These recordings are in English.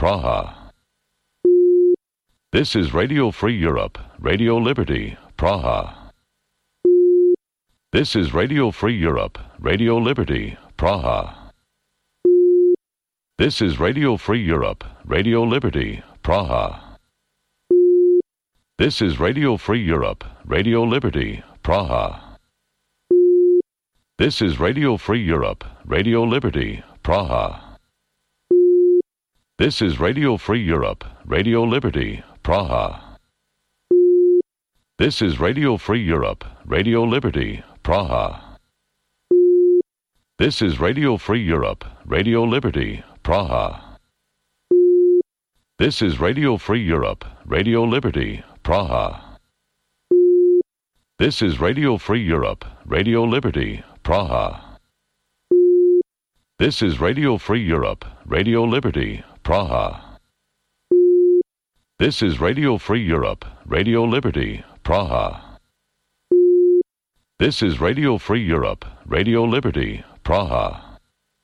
Praha. This is Radio Free Europe, Radio Liberty, Praha. This is Radio Free Europe, Radio Liberty, Praha. This is Radio Free Europe, Radio Liberty, Praha. This is Radio Free Europe, Radio Liberty, Praha. This is Radio Free Europe, Radio Liberty, Praha. This is Radio Free Europe, Radio Liberty, Praha. This is Radio Free Europe, Radio Liberty, Praha. This is Radio Free Europe, Radio Liberty, Praha. This is Radio Free Europe, Radio Liberty, Praha. This is Radio Free Europe, Radio Liberty, Praha. This is Radio Free Europe, Radio Liberty, Praha. This is Radio Free Europe, Radio Liberty, Praha. This is Radio Free Europe, Radio Liberty, Praha.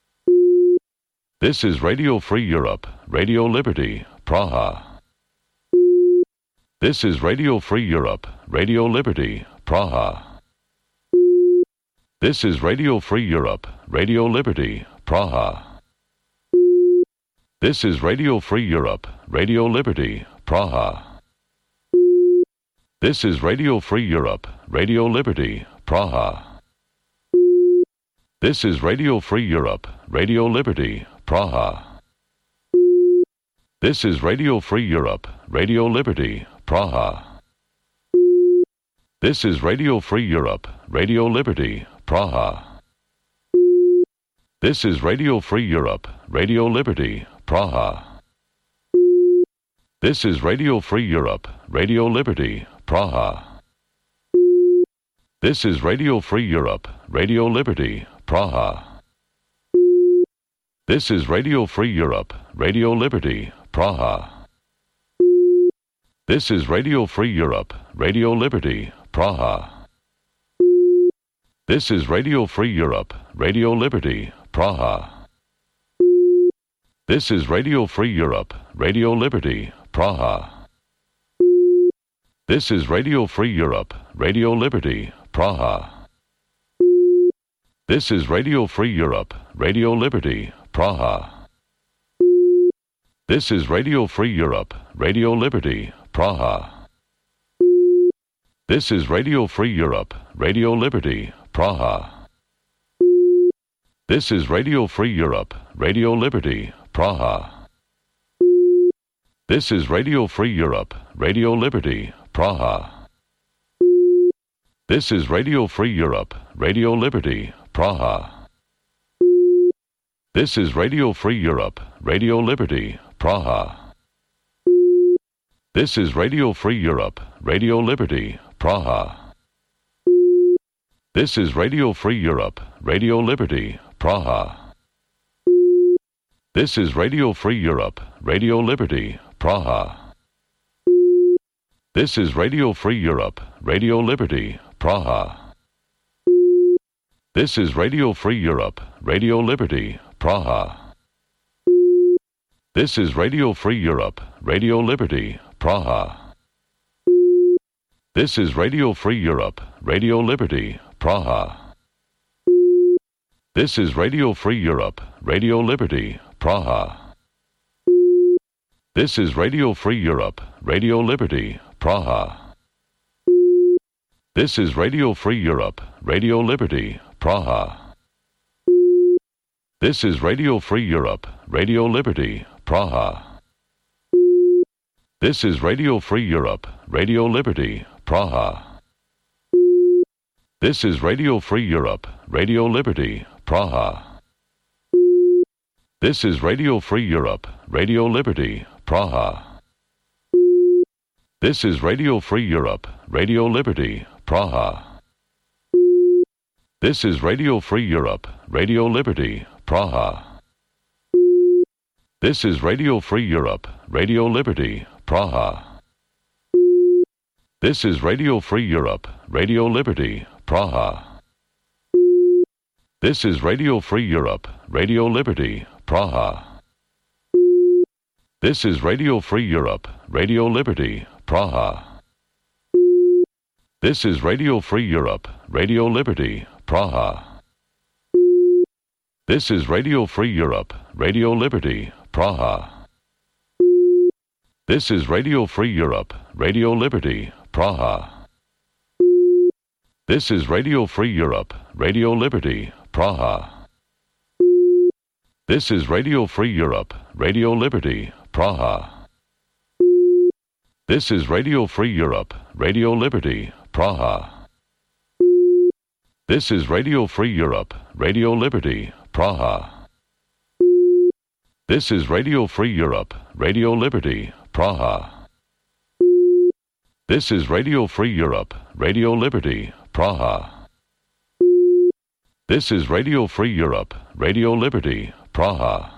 This is Radio Free Europe, Radio Liberty, Praha. This is Radio Free Europe, Radio Liberty, Praha. This is Radio Free Europe, Radio Liberty, Praha. This is Radio Free Europe, Radio Liberty, Praha. This is Radio Free Europe, Radio Liberty, Praha. This is Radio Free Europe, Radio Liberty, Praha. This is Radio Free Europe, Radio Liberty, Praha. This is Radio Free Europe, Radio Liberty, Praha. This is Radio Free Europe, Radio Liberty, Praha. This is Radio Free Europe, Radio Liberty, Praha. This is Radio Free Europe, Radio Liberty, Praha. This is Radio Free Europe, Radio Liberty, Praha. This is Radio Free Europe, Radio Liberty, Praha. This is Radio Free Europe, Radio Liberty, Praha. This is Radio Free Europe, Radio Liberty, Praha. This is Radio Free Europe, Radio Liberty, Praha. This is Radio Free Europe, Radio Liberty, Praha. This is Radio Free Europe, Radio Liberty, Praha. This is Radio Free Europe, Radio Liberty, Praha. This is Radio Free Europe, Radio Liberty, Praha. This is Radio Free Europe, Radio Liberty, Praha. This is Radio Free Europe, Radio Liberty, Praha. This is Radio Free Europe, Radio Liberty, Praha. This is Radio Free Europe, Radio Liberty, Praha. This is Radio Free Europe, Radio Liberty, Praha. This is Radio Free Europe, Radio Liberty, Praha. This is Radio Free Europe, Radio Liberty, Praha. This is Radio Free Europe, Radio Liberty, Praha. This is Radio Free Europe, Radio Liberty, Praha. This is Radio Free Europe, Radio Liberty, Praha. This is Radio Free Europe, Radio Liberty, Praha. This is Radio Free Europe, Radio Liberty, Praha. This is Radio Free Europe, Radio Liberty, Praha. This is Radio Free Europe, Radio Liberty, Praha. This is Radio Free Europe, Radio Liberty, Praha. This is Radio Free Europe, Radio Liberty, Praha. This is Radio Free Europe, Radio Liberty, Praha. This is Radio Free Europe, Radio Liberty, Praha. This is Radio Free Europe, Radio Liberty, Praha. This is Radio Free Europe, Radio Liberty, Praha. This is Radio Free Europe, Radio Liberty, Praha. This is Radio Free Europe, Radio Liberty, Praha. This is Radio Free Europe, Radio Liberty, Praha. This is Radio Free Europe, Radio Liberty, Praha. This is Radio Free Europe, Radio Liberty, Praha. This is Radio Free Europe, Radio Liberty, Praha. This is Radio Free Europe, Radio Liberty, Praha. This is Radio Free Europe, Radio Liberty, Praha. This is Radio Free Europe, Radio Liberty, Praha. This is Radio Free Europe, Radio Liberty, Praha. This is Radio Free Europe, Radio Liberty, Praha. This is Radio Free Europe, Radio Liberty, Praha. This is Radio Free Europe, Radio Liberty, Praha.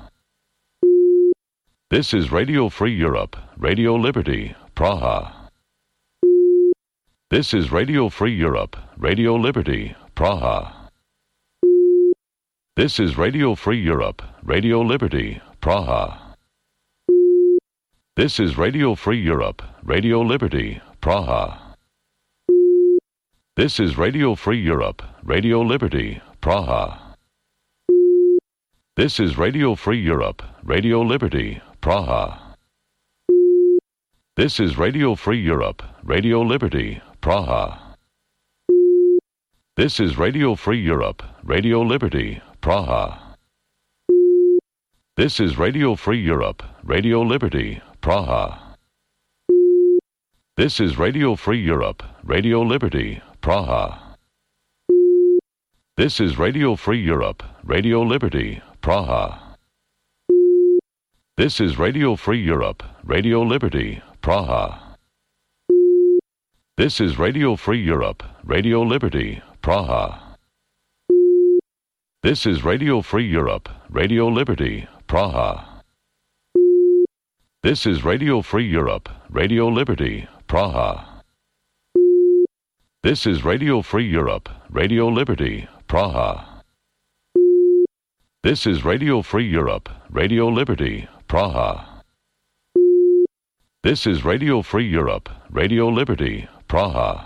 This is Radio Free Europe, Radio Liberty, Praha. This is Radio Free Europe, Radio Liberty, Praha. This is Radio Free Europe, Radio Liberty, Praha. This is Radio Free Europe, Radio Liberty, Praha. This is Radio Free Europe, Radio Liberty, Praha. This is Radio Free Europe, Radio Liberty, Praha. This is Radio Free Europe, Radio Liberty, Praha. This is Radio Free Europe, Radio Liberty, Praha. This is Radio Free Europe, Radio Liberty, Praha. This is Radio Free Europe, Radio Liberty, Praha. This is Radio Free Europe, Radio Liberty, Praha. This is Radio Free Europe, Radio Liberty, Praha. This is Radio Free Europe, Radio Liberty, Praha. This is Radio Free Europe, Radio Liberty, Praha. This is Radio Free Europe, Radio Liberty, Praha. This is Radio Free Europe, Radio Liberty, Praha. This is Radio Free Europe, Radio Liberty, Praha. This is Radio Free Europe, Radio Liberty, Praha.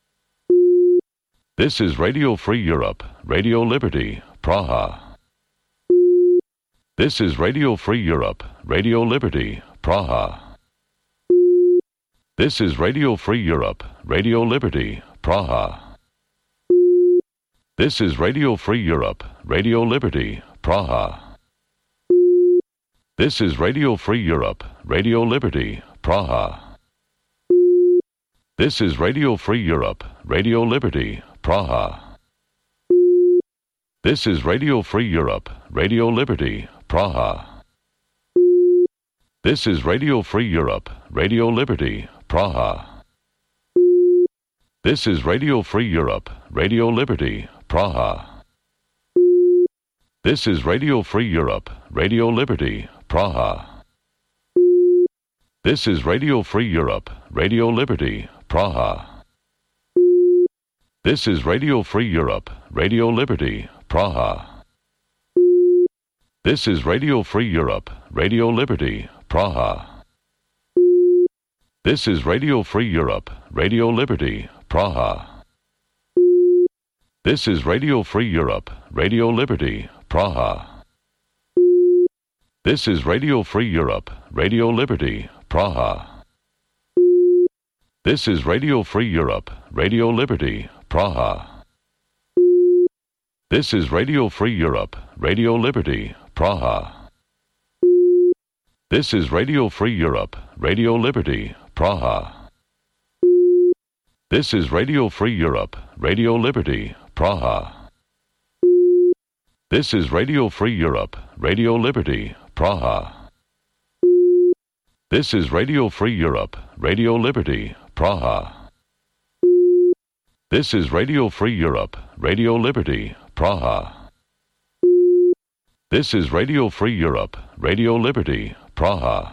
This is Radio Free Europe, Radio Liberty, Praha. This is Radio Free Europe, Radio Liberty, Praha. This is Radio Free Europe, Radio Liberty, Praha. This is Radio Free Europe, Radio Liberty, Praha. This is Radio Free Europe, Radio Liberty, Praha. This is Radio Free Europe, Radio Liberty, Praha. This is Radio Free Europe, Radio Liberty, Praha. This is Radio Free Europe, Radio Liberty, Praha. This is Radio Free Europe, Radio Liberty, Praha. This is Radio Free Europe, Radio Liberty, Praha. This is Radio Free Europe, Radio Liberty, Praha. This is Radio Free Europe, Radio Liberty, Praha. This is Radio Free Europe, Radio Liberty, Praha. This is Radio Free Europe, Radio Liberty, Praha. This is Radio Free Europe, Radio Liberty, Praha. This is Radio Free Europe, Radio Liberty, Praha. This is Radio Free Europe, Radio Liberty, Praha. This is Radio Free Europe, Radio Liberty, Praha. This is Radio Free Europe, Radio Liberty, Praha. This is Radio Free Europe, Radio Liberty, Praha. This is Radio Free Europe, Radio Liberty, Praha. This is Radio Free Europe, Radio Liberty, Praha. This is Radio Free Europe, Radio Liberty, Praha. This is Radio Free Europe, Radio Liberty, Praha.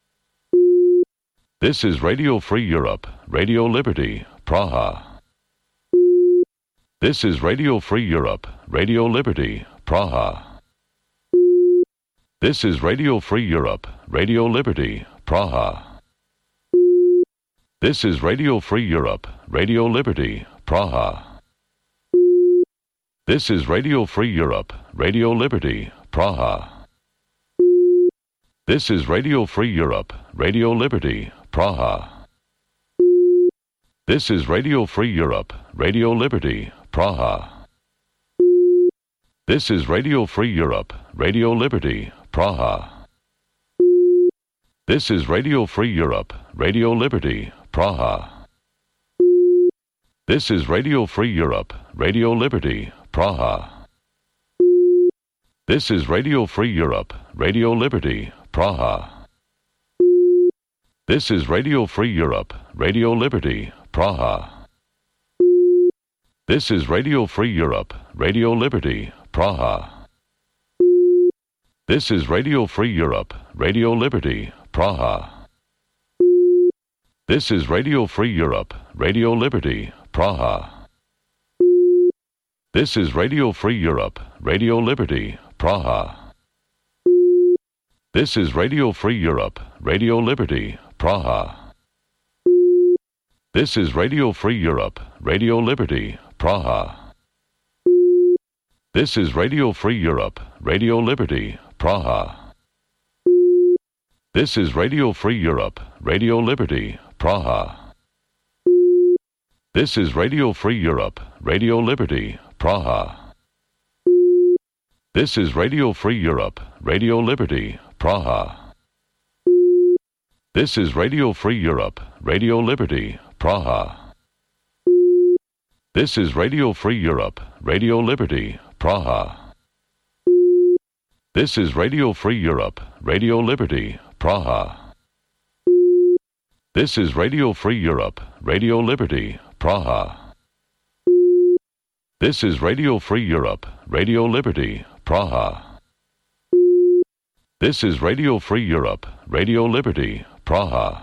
This is Radio Free Europe, Radio Liberty, Praha. This is Radio Free Europe, Radio Liberty, Praha. This is Radio Free Europe, Radio Liberty, Praha. This is Radio Free Europe, Radio Liberty, Praha. This is Radio Free Europe, Radio Liberty, Praha. This is Radio Free Europe, Radio Liberty, Praha. This is Radio Free Europe, Radio Liberty, Praha. This is Radio Free Europe, Radio Liberty, Praha. This is Radio Free Europe, Radio Liberty, Praha. This is Radio Free Europe, Radio Liberty, Praha. This is Radio Free Europe, Radio Liberty, Praha. This is Radio Free Europe, Radio Liberty, Praha. This is Radio Free Europe, Radio Liberty, Praha. This is Radio Free Europe, Radio Liberty, Praha. This is Radio Free Europe, Radio Liberty, Praha. This is Radio Free Europe, Radio Liberty, Praha. This is Radio Free Europe, Radio Liberty, Praha. This is Radio Free Europe, Radio Liberty, Praha. This is Radio Free Europe, Radio Liberty, Praha. This is Radio Free Europe, Radio Liberty, Praha. This is Radio Free Europe, Radio Liberty, Praha. This is Radio Free Europe, Radio Liberty, Praha. This is Radio Free Europe, Radio Liberty, Praha. This is Radio Free Europe, Radio Liberty, Praha. This is Radio Free Europe, Radio Liberty, Praha. This is Radio Free Europe, Radio Liberty, Praha. This is Radio Free Europe, Radio Liberty, Praha. This is Radio Free Europe, Radio Liberty, Praha.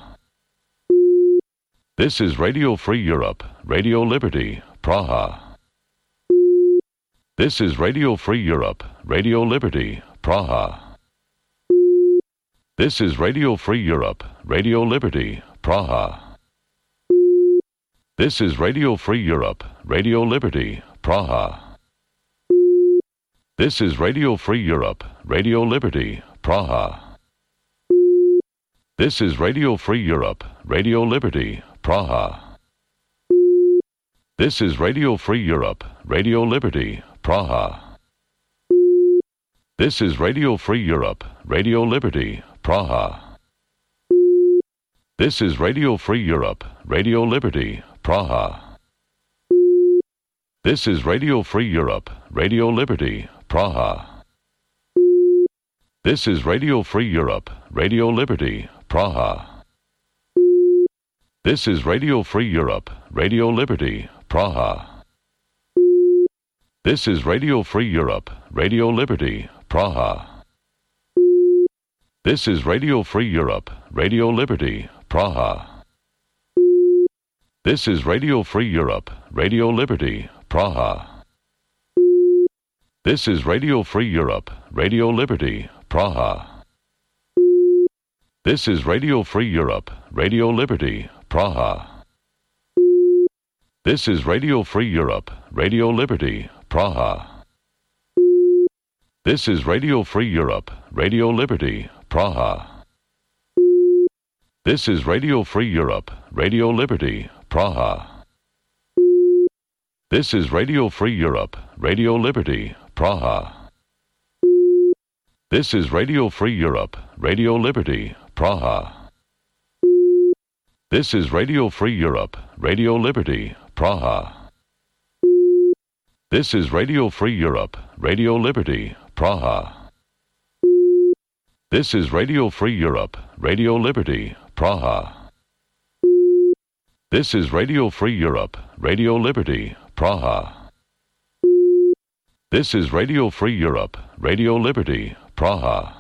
This is Radio Free Europe, Radio Liberty, Praha. This is Radio Free Europe, Radio Liberty, Praha. This is Radio Free Europe, Radio Liberty, Praha. This is Radio Free Europe, Radio Liberty, Praha. This is Radio Free Europe, Radio Liberty, Praha. This is Radio Free Europe, Radio Liberty, Praha. This is Radio Free Europe, Radio Liberty, Praha. This is Radio Free Europe, Radio Liberty, Praha. This is Radio Free Europe, Radio Liberty, Praha. This is Radio Free Europe, Radio Liberty, Praha. This is Radio Free Europe, Radio Liberty, Praha. This is Radio Free Europe, Radio Liberty, Praha. This is Radio Free Europe, Radio Liberty, Praha. This is Radio Free Europe, Radio Liberty, Praha. This is Radio Free Europe, Radio Liberty, Praha. This is Radio Free Europe, Radio Liberty, Praha. This is Radio Free Europe, Radio Liberty, Praha. This is Radio Free Europe, Radio Liberty, Praha. This is Radio Free Europe, Radio Liberty, Praha. This is Radio Free Europe, Radio Liberty, Praha. This is Radio Free Europe, Radio Liberty, Praha. This is Radio Free Europe, Radio Liberty, Praha. This is Radio Free Europe, Radio Liberty, Praha. This is Radio Free Europe, Radio Liberty, Praha. This is Radio Free Europe, Radio Liberty, Praha. This is Radio Free Europe, Radio Liberty, Praha. This is Radio Free Europe, Radio Liberty, Praha.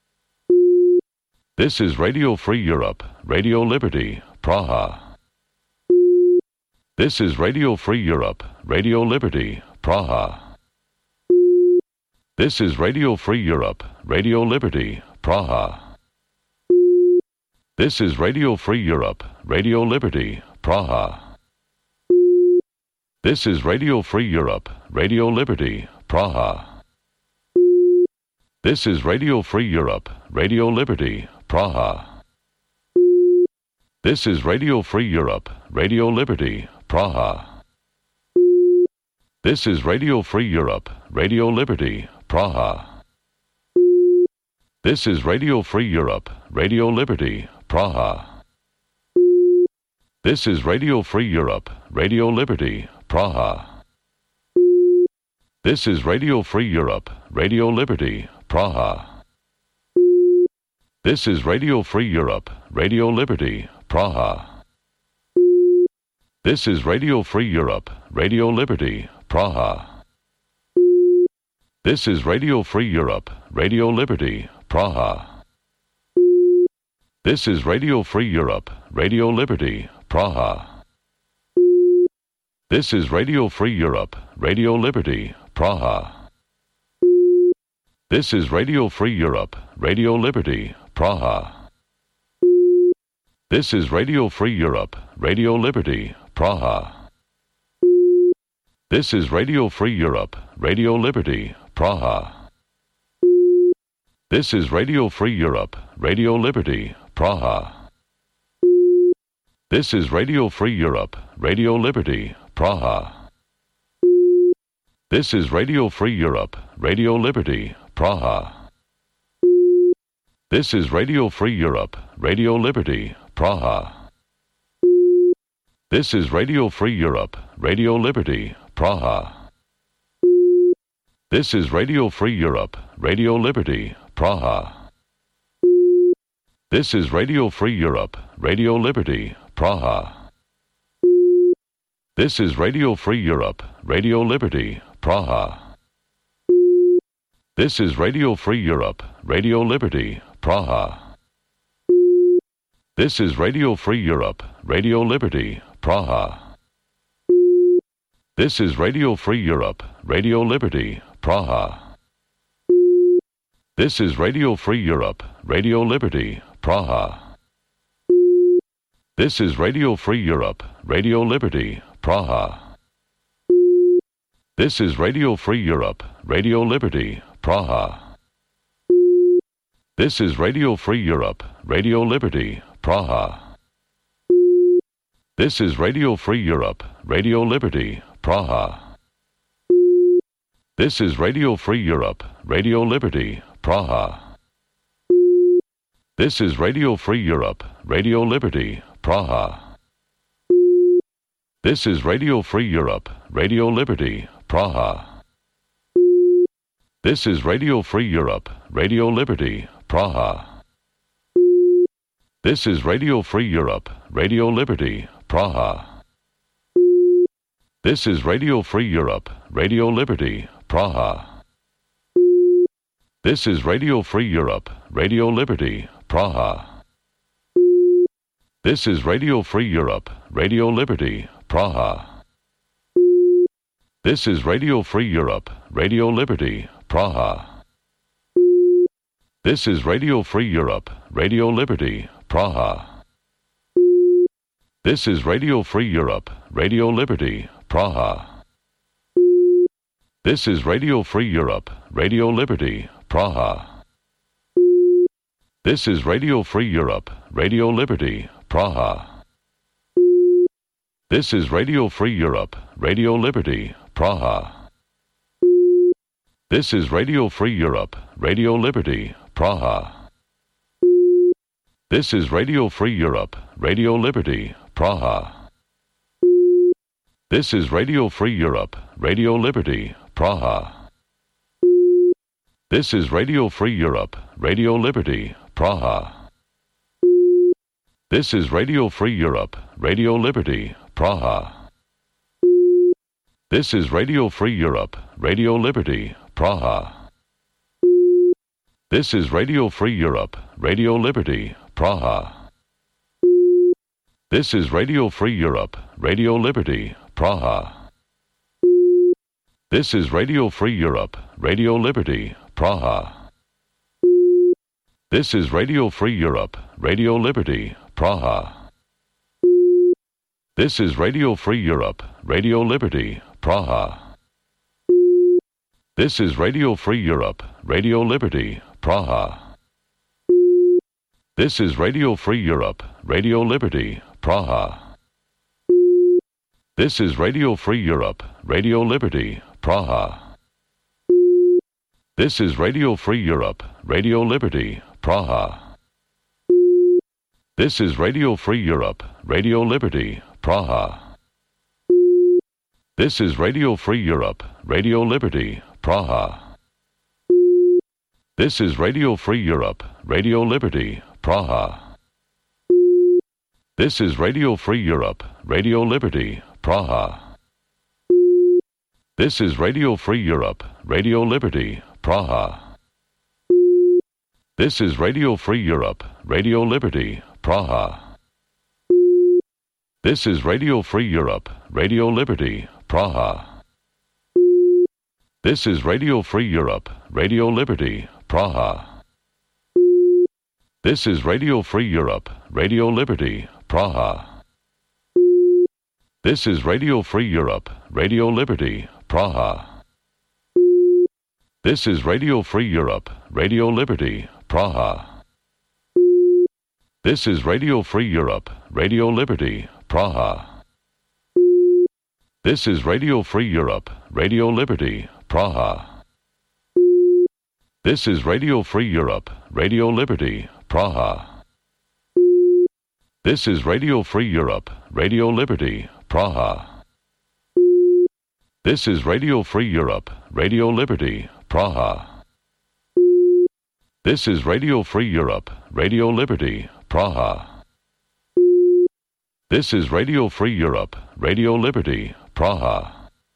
This is Radio Free Europe, Radio Liberty, Praha. This is Radio Free Europe, Radio Liberty, Praha. This is Radio Free Europe, Radio Liberty, Praha. This is Radio Free Europe, Radio Liberty, Praha. This is Radio Free Europe, Radio Liberty, Praha. This is Radio Free Europe, Radio Liberty, Praha. This is Radio Free Europe, Radio Liberty, Praha. This is Radio Free Europe, Radio Liberty, Praha. This is Radio Free Europe, Radio Liberty, Praha. This is Radio Free Europe, Radio Liberty, Praha. This is Radio Free Europe, Radio Liberty, Praha. This is Radio Free Europe, Radio Liberty, Praha. This is Radio Free Europe, Radio Liberty, Praha. This is Radio Free Europe, Radio Liberty, Praha. This is Radio Free Europe, Radio Liberty, Praha. This is Radio Free Europe, Radio Liberty, Praha. This is Radio Free Europe, Radio Liberty, Praha. This is Radio Free Europe, Radio Liberty, Praha. This is Radio Free Europe, Radio Liberty, Praha. This is Radio Free Europe, Radio Liberty, Praha. This is Radio Free Europe, Radio Liberty, Praha. This is Radio Free Europe, Radio Liberty, Praha. This is Radio Free Europe, Radio Liberty, Praha. This is Radio Free Europe, Radio Liberty, Praha. This is Radio Free Europe, Radio Liberty, Praha. This is Radio Free Europe, Radio Liberty, Praha. This is Radio Free Europe, Radio Liberty, Praha. This is Radio Free Europe, Radio Liberty, Praha. This is Radio Free Europe, Radio Liberty, Praha. This is Radio Free Europe, Radio Liberty, Praha. This is Radio Free Europe, Radio Liberty, Praha. This is Radio Free Europe, Radio Liberty, Praha. This is Radio Free Europe, Radio Liberty, Praha. This is Radio Free Europe, Radio Liberty, Praha. This is Radio Free Europe, Radio Liberty, Praha. This is Radio Free Europe, Radio Liberty, Praha. This is Radio Free Europe, Radio Liberty, Praha. This is Radio Free Europe, Radio Liberty, Praha. This is Radio Free Europe, Radio Liberty, Praha. This is Radio Free Europe, Radio Liberty, Praha. This is Radio Free Europe, Radio Liberty, Praha. This is Radio Free Europe, Radio Liberty, Praha. This is Radio Free Europe, Radio Liberty, Praha. This is Radio Free Europe, Radio Liberty, Praha. This is Radio Free Europe, Radio Liberty, Praha. This is Radio Free Europe, Radio Liberty, Praha. This is Radio Free Europe, Radio Liberty, Praha. This is Radio Free Europe, Radio Liberty, Praha. This is Radio Free Europe, Radio Liberty, Praha. This is Radio Free Europe, Radio Liberty, Praha. This is Radio Free Europe, Radio Liberty, Praha. This is Radio Free Europe, Radio Liberty, Praha. This is Radio Free Europe, Radio Liberty, Praha. This is Radio Free Europe, Radio Liberty, Praha. This is Radio Free Europe, Radio Liberty, Praha. This is Radio Free Europe, Radio Liberty, Praha. This is Radio Free Europe, Radio Liberty, Praha. This is Radio Free Europe, Radio Liberty, Praha. This is Radio Free Europe, Radio Liberty, Praha. This is Radio Free Europe, Radio Liberty, Praha. This is Radio Free Europe, Radio Liberty, Praha. This is Radio Free Europe, Radio Liberty, Praha. This is Radio Free Europe, Radio Liberty, Praha. This is Radio Free Europe, Radio Liberty, Praha. This is Radio Free Europe, Radio Liberty, Praha. This is Radio Free Europe, Radio Liberty, Praha. This is Radio Free Europe, Radio Liberty, Praha. This is Radio Free Europe, Radio Liberty, Praha. This is Radio Free Europe, Radio Liberty, Praha. This is Radio Free Europe, Radio Liberty, Praha. This is Radio Free Europe, Radio Liberty, Praha. This is Radio Free Europe, Radio Liberty, Praha. This is Radio Free Europe, Radio Liberty, Praha. This is Radio Free Europe, Radio Liberty, Praha. This is Radio Free Europe, Radio Liberty, Praha. This is Radio Free Europe, Radio Liberty, Praha. This is Radio Free Europe, Radio Liberty, Praha. This is Radio Free Europe, Radio Liberty, Praha. This is Radio Free Europe, Radio Liberty, Praha. This is Radio Free Europe, Radio Liberty, Praha. This is Radio Free Europe, Radio Liberty, Praha. This is Radio Free Europe, Radio Liberty, Praha.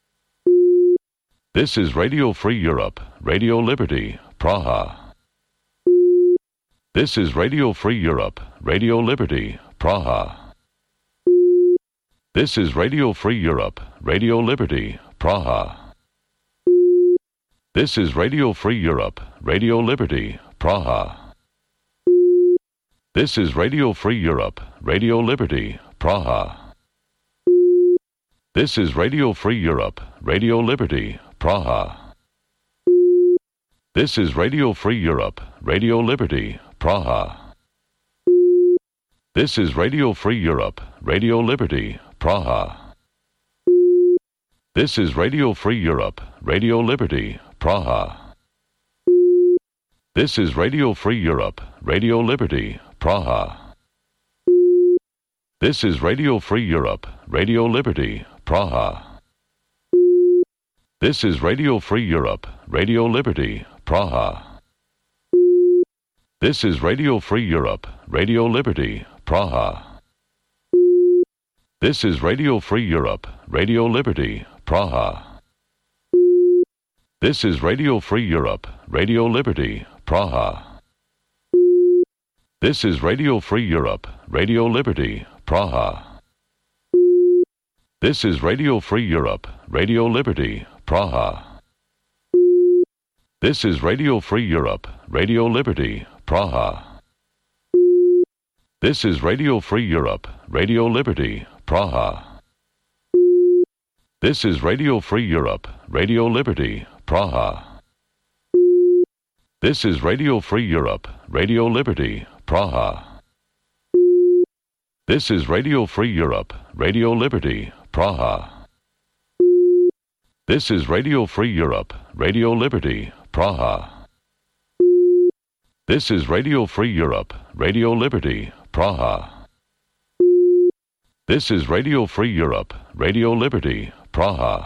This is Radio Free Europe, Radio Liberty, Praha. This is Radio Free Europe, Radio Liberty, Praha. This is Radio Free Europe, Radio Liberty, Praha. This is Radio Free Europe, Radio Liberty, Praha. This is Radio Free Europe, Radio Liberty, Praha. This is Radio Free Europe, Radio Liberty, Praha. This is Radio Free Europe, Radio Liberty, Praha. This is Radio Free Europe, Radio Liberty, Praha. This is Radio Free Europe, Radio Liberty, Praha. This is Radio Free Europe, Radio Liberty, Praha. This is Radio Free Europe, Radio Liberty, Praha. This is Radio Free Europe, Radio Liberty, Praha. This is Radio Free Europe, Radio Liberty, Praha. This is Radio Free Europe, Radio Liberty, Praha. This is Radio Free Europe, Radio Liberty, Praha. This is Radio Free Europe, Radio Liberty, Praha. This is Radio Free Europe, Radio Liberty, Praha. This is Radio Free Europe, Radio Liberty, Praha. This is Radio Free Europe, Radio Liberty, Praha. This is Radio Free Europe, Radio Liberty, Praha. This is Radio Free Europe, Radio Liberty, Praha. This is Radio Free Europe, Radio Liberty, Praha. This is Radio Free Europe, Radio Liberty, Praha. This is Radio Free Europe, Radio Liberty, Praha. This is Radio Free Europe, Radio Liberty, Praha.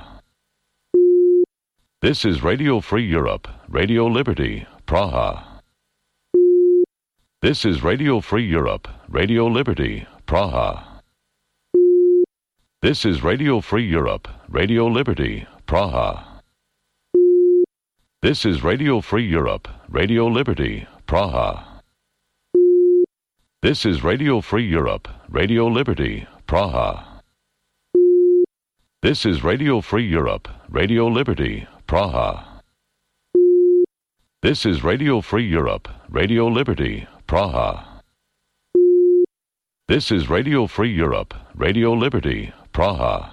This is Radio Free Europe, Radio Liberty, Praha. This is Radio Free Europe, Radio Liberty, Praha. This is Radio Free Europe, Radio Liberty, Praha. This is Radio Free Europe, Radio Liberty, Praha. This is Radio Free Europe, Radio Liberty, Praha. This is Radio Free Europe, Radio Liberty, Praha. This is Radio Free Europe, Radio Liberty, Praha. This is Radio Free Europe, Radio Liberty, Praha.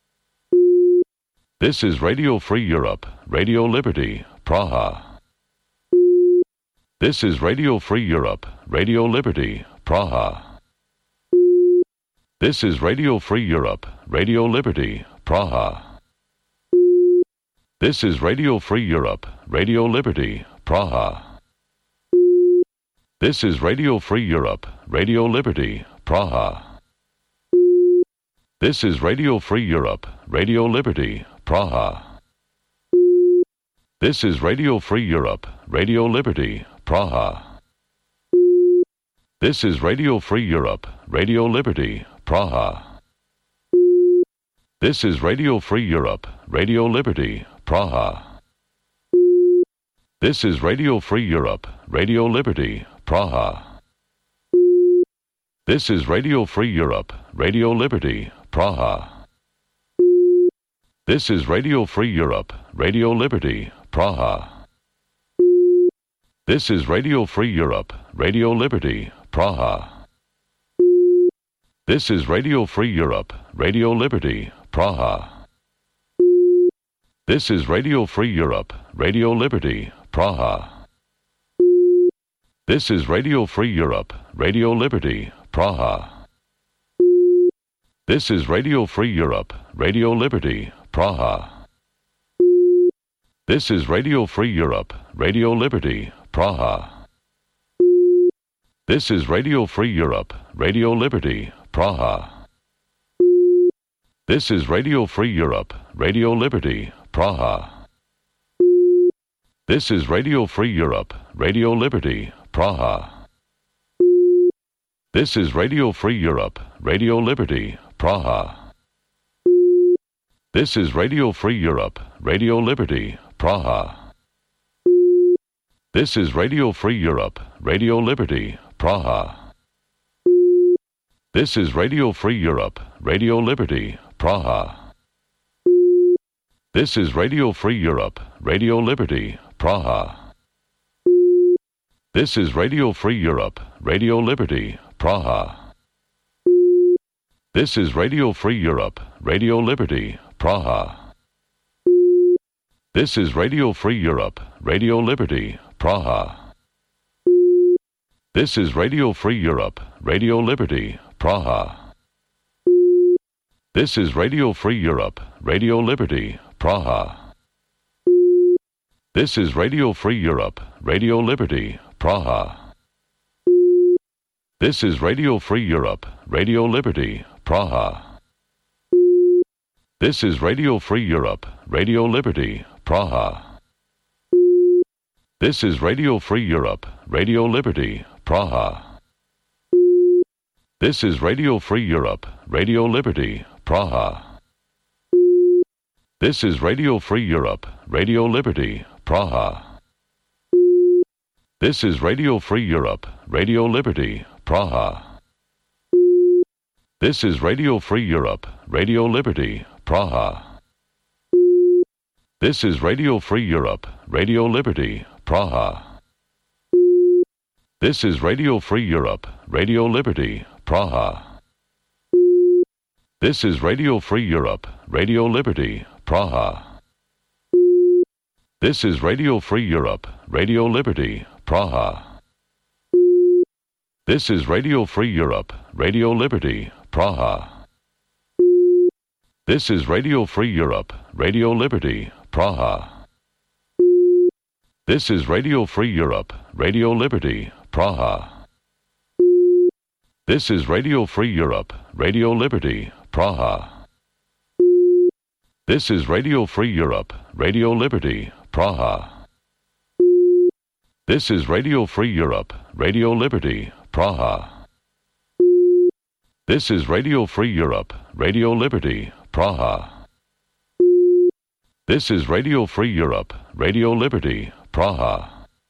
This is Radio Free Europe, Radio Liberty, Praha. This is Radio Free Europe, Radio Liberty, Praha. This is Radio Free Europe, Radio Liberty, Praha. This is Radio Free Europe, Radio Liberty, Praha. This is Radio Free Europe, Radio Liberty, Praha. This is Radio Free Europe, Radio Liberty, Praha. This is Radio Free Europe, Radio Liberty, Praha. This is Radio Free Europe, Radio Liberty, Praha. This is Radio Free Europe, Radio Liberty, Praha. This is Radio Free Europe, Radio Liberty, Praha. This is Radio Free Europe, Radio Liberty, Praha. This is Radio Free Europe, Radio Liberty, Praha. This is Radio Free Europe, Radio Liberty, Praha. This is Radio Free Europe, Radio Liberty, Praha. This is Radio Free Europe, Radio Liberty, Praha. This is Radio Free Europe, Radio Liberty, Praha. This is Radio Free Europe, Radio Liberty, Praha. This is Radio Free Europe, Radio Liberty, Praha. This is Radio Free Europe, Radio Liberty, Praha. This is Radio Free Europe, Radio Liberty, Praha. This is Radio Free Europe, Radio Liberty, Praha. This is Radio Free Europe, Radio Liberty, Praha. This is Radio Free Europe, Radio Liberty, Praha. This is Radio Free Europe, Radio Liberty, Praha. This is Radio Free Europe, Radio Liberty, Praha. This is Radio Free Europe, Radio Liberty, Praha. This is Radio Free Europe, Radio Liberty, Praha. This is Radio Free Europe, Radio Liberty, Praha. This is Radio Free Europe, Radio Liberty, Praha. This is Radio Free Europe, Radio Liberty, Praha. This is Radio Free Europe, Radio Liberty, Praha. This is Radio Free Europe, Radio Liberty, Praha. This is Radio Free Europe, Radio Liberty, Praha. This is Radio Free Europe, Radio Liberty, Praha. This is Radio Free Europe, Radio Liberty, Praha. This is Radio Free Europe, Radio Liberty, Praha. This is Radio Free Europe, Radio Liberty, Praha. This is Radio Free Europe, Radio Liberty, Praha. This is Radio Free Europe, Radio Liberty, Praha. This is Radio Free Europe, Radio Liberty, Praha. This is Radio Free Europe, Radio Liberty, Praha. This is Radio Free Europe, Radio Liberty, Praha. This is Radio Free Europe, Radio Liberty, Praha. This is Radio Free Europe, Radio Liberty, Praha. This is Radio Free Europe, Radio Liberty, Praha. This is Radio Free Europe, Radio Liberty, Praha. This is Radio Free Europe, Radio Liberty, Praha. This is Radio Free Europe, Radio Liberty, Praha. This is Radio Free Europe, Radio Liberty, Praha. This is Radio Free Europe, Radio Liberty, Praha. This is Radio Free Europe, Radio Liberty, Praha.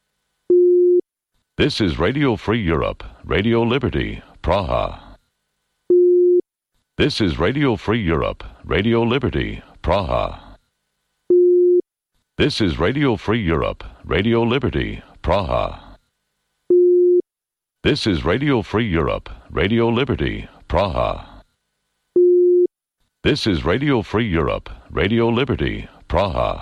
This is Radio Free Europe, Radio Liberty, Praha. This is Radio Free Europe, Radio Liberty, Praha. This is Radio Free Europe, Radio Liberty, Praha. This is Radio Free Europe, Radio Liberty, Praha. This is Radio Free Europe, Radio Liberty, Praha.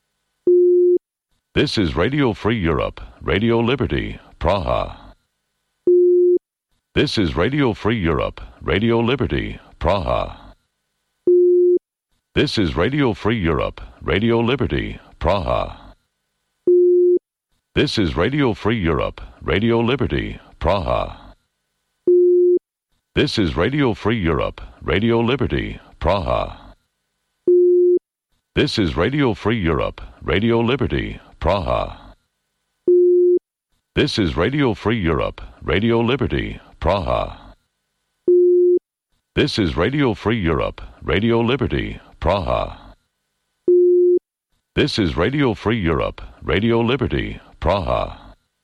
This is Radio Free Europe, Radio Liberty, Praha. This is Radio Free Europe, Radio Liberty, Praha. This is Radio Free Europe, Radio Liberty, Praha. This is Radio Free Europe, Radio Liberty, Praha. This is Radio Free Europe, Radio Liberty, Praha. This is Radio Free Europe, Radio Liberty, Praha. This is Radio Free Europe, Radio Liberty, Praha. This is Radio Free Europe, Radio Liberty, Praha. This is Radio Free Europe, Radio Liberty, Praha.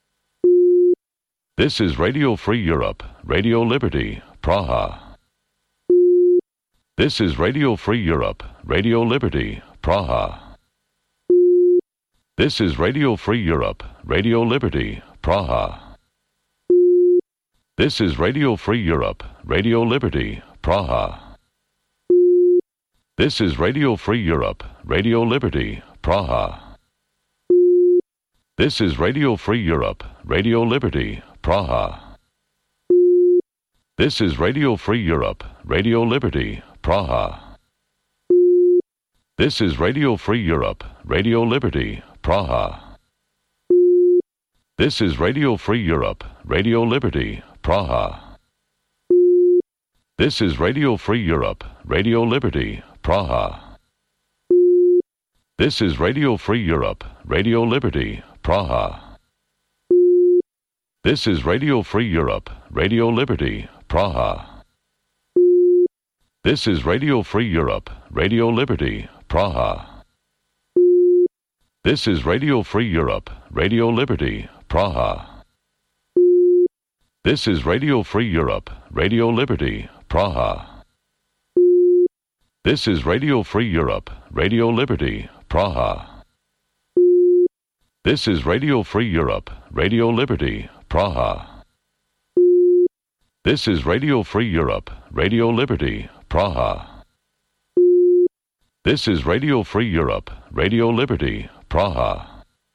This is Radio Free Europe, Radio Liberty, Praha. This is Radio Free Europe, Radio Liberty, Praha. This is Radio Free Europe, Radio Liberty, Praha. This is Radio Free Europe, Radio Liberty, Praha. This is Radio Free Europe, Radio Liberty, Praha. This is Radio Free Europe, Radio Liberty, Praha. This is Radio Free Europe, Radio Liberty, Praha. This is Radio Free Europe, Radio Liberty, Praha. This is Radio Free Europe, Radio Liberty, Praha. This is Radio Free Europe, Radio Liberty, Praha. This is Radio Free Europe, Radio Liberty, Praha. This is Radio Free Europe, Radio Liberty, Praha. This is Radio Free Europe, Radio Liberty, Praha. This is Radio Free Europe, Radio Liberty, Praha. This is Radio Free Europe, Radio Liberty, Praha. This is Radio Free Europe, Radio Liberty, Praha. This is Radio Free Europe, Radio Liberty, Praha. This is Radio Free Europe, Radio Liberty, Praha. This is Radio Free Europe, Radio Liberty, Praha.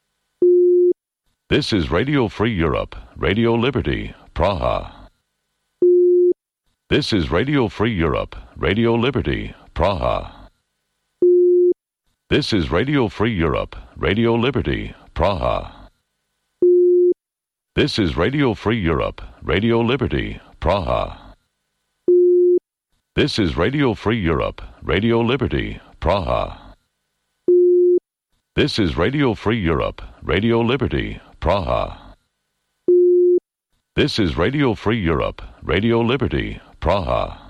This is Radio Free Europe, Radio Liberty, Praha. This is Radio Free Europe, Radio Liberty, Praha. This is Radio Free Europe, Radio Liberty, Praha. This is Radio Free Europe, Radio Liberty, Praha. This is Radio Free Europe, Radio Liberty, Praha. This is Radio Free Europe, Radio Liberty, Praha. This is Radio Free Europe, Radio Liberty, Praha.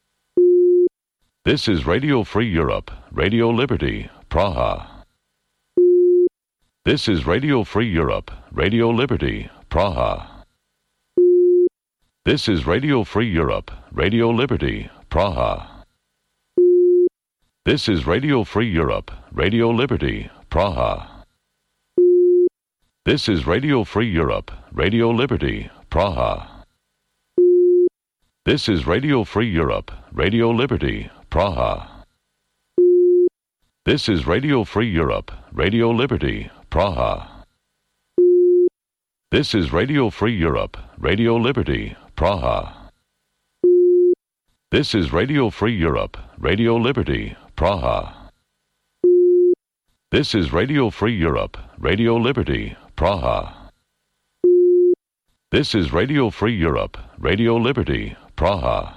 This is Radio Free Europe, Radio Liberty, Praha. This is Radio Free Europe, Radio Liberty, Praha. This is Radio Free Europe, Radio Liberty, Praha. This is Radio Free Europe, Radio Liberty, Praha. This is Radio Free Europe, Radio Liberty, Praha. This is Radio Free Europe, Radio Liberty, Praha. This is Radio Free Europe, Radio Liberty, Praha. This is Radio Free Europe, Radio Liberty, Praha. This is Radio Free Europe, Radio Liberty, Praha. This is Radio Free Europe, Radio Liberty, Praha. This is Radio Free Europe, Radio Liberty, Praha.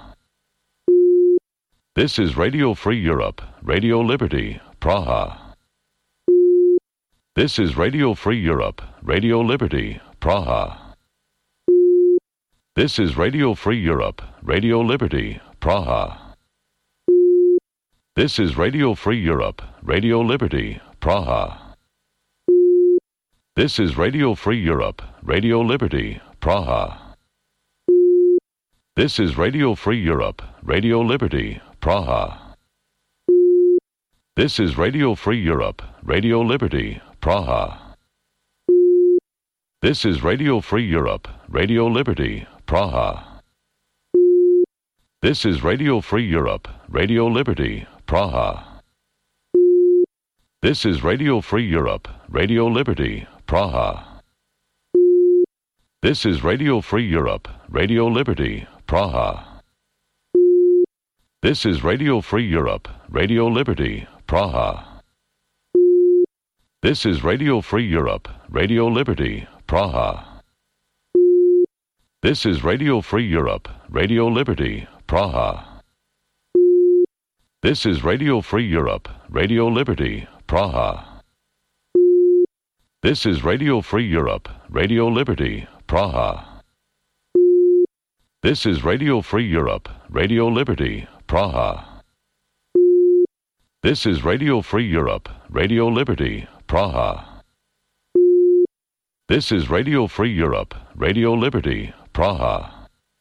This is Radio Free Europe, Radio Liberty, Praha. This is Radio Free Europe, Radio Liberty, Praha. This is Radio Free Europe, Radio Liberty, Praha. This is Radio Free Europe, Radio Liberty, Praha. This is Radio Free Europe, Radio Liberty, Praha. This is Radio Free Europe, Radio Liberty, Praha. This is Radio Free Europe, Radio Liberty, Praha. This is Radio Free Europe, Radio Liberty, Praha. This is Radio Free Europe, Radio Liberty, Praha. This is Radio Free Europe, Radio Liberty, Praha. This is Radio Free Europe, Radio Liberty, Praha. This is Radio Free Europe, Radio Liberty, Praha. This is Radio Free Europe, Radio Liberty, Praha. This is Radio Free Europe, Radio Liberty, Praha. This is Radio Free Europe, Radio Liberty, Praha. This is Radio Free Europe, Radio Liberty, Praha. This is Radio Free Europe, Radio Liberty, Praha. This is Radio Free Europe, Radio Liberty, Praha. This is Radio Free Europe, Radio Liberty, Praha.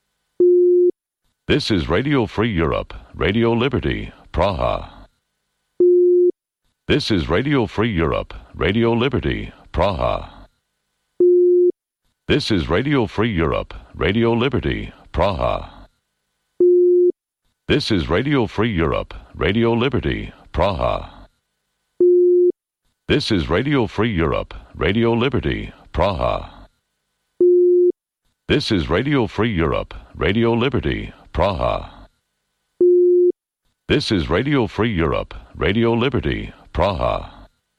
This is Radio Free Europe, Radio Liberty, Praha. This is Radio Free Europe, Radio Liberty, Praha. This is Radio Free Europe, Radio Liberty, Praha. This is Radio Free Europe, Radio Liberty, Praha. This is Radio Free Europe, Radio Liberty, Praha. This is Radio Free Europe, Radio Liberty, Praha. This is Radio Free Europe, Radio Liberty, Praha.